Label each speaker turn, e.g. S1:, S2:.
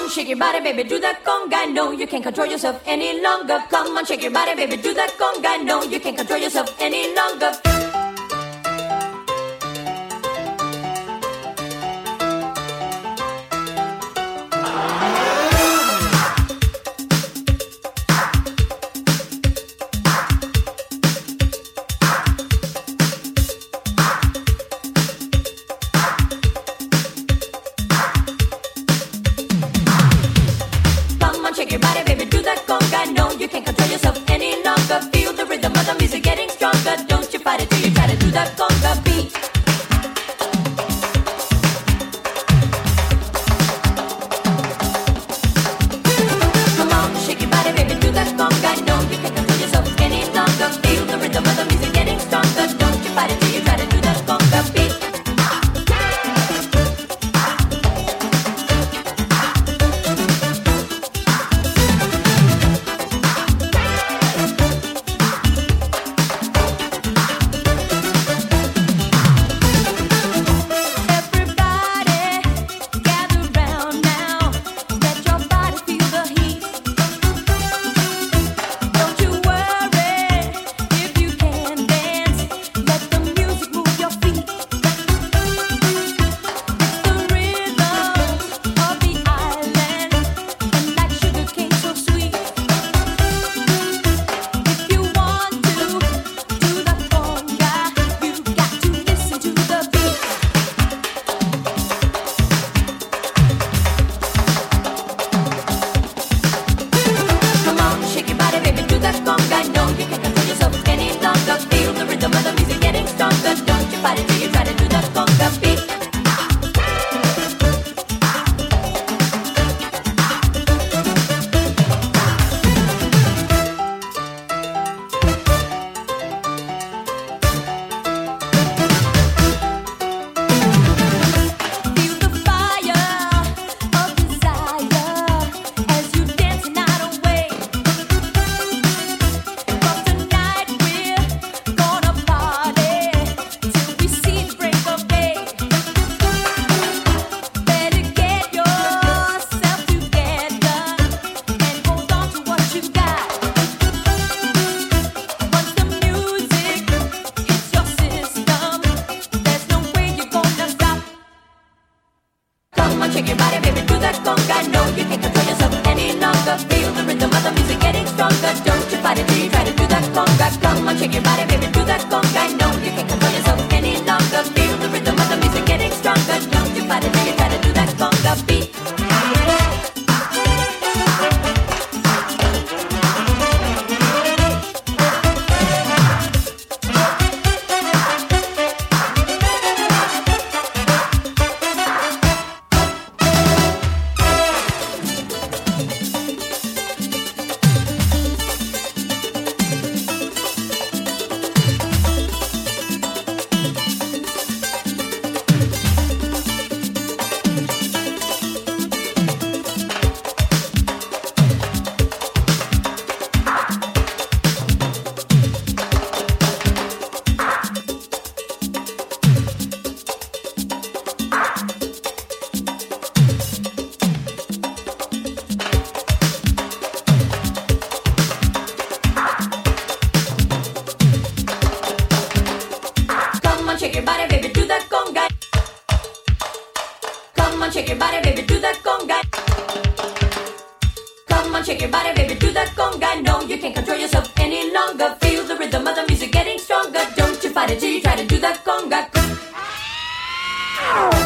S1: on, shake your body, baby, do that conga. No, you can't control yourself any longer. Come on, shake your body, baby, do that conga. No, you can't control yourself any longer. Shake your body, baby, do that conga. No, you can't control yourself any longer. Feel the rhythm of the music getting stronger. Don't you fight it till you try to do that conga beat. Come on, shake your body, baby, do that conga. No, you can't control yourself any longer. Feel the rhythm of the music getting stronger. Don't you fight it till you try to do that conga beat. Shake your body, baby, do that conga. No, you can't control yourself any longer. Feel the rhythm of the music getting stronger. Don't you fight it till you try to do that conga. Come on, shake your body, baby, do that conga. No, you can't control yourself any longer. Feel the rhythm of the music getting stronger. Don't you fight it till you try to do that conga beat. Shake your body, baby, do that conga. Come on, shake your body, baby, do that conga. Come on, shake your body, baby, do that conga. No, you can't control yourself any longer. Feel the rhythm of the music getting stronger. Don't you fight it till you try to do that conga.